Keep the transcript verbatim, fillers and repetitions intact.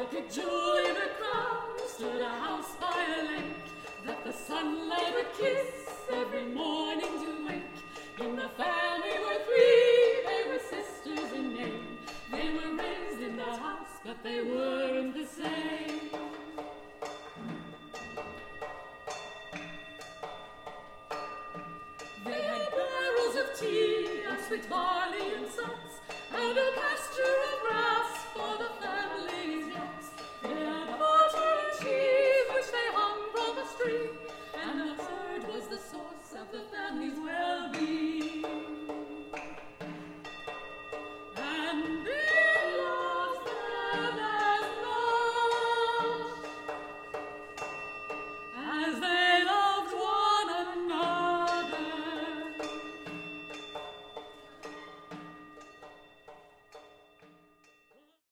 Like a jewel in a crown stood a house by a lake, that the sunlight would kiss every morning to wake. In the family were three, they were sisters in name. They were raised in the house, but they weren't the same. They had barrels of tea and sweet barley and suds, and a pasture of grass for the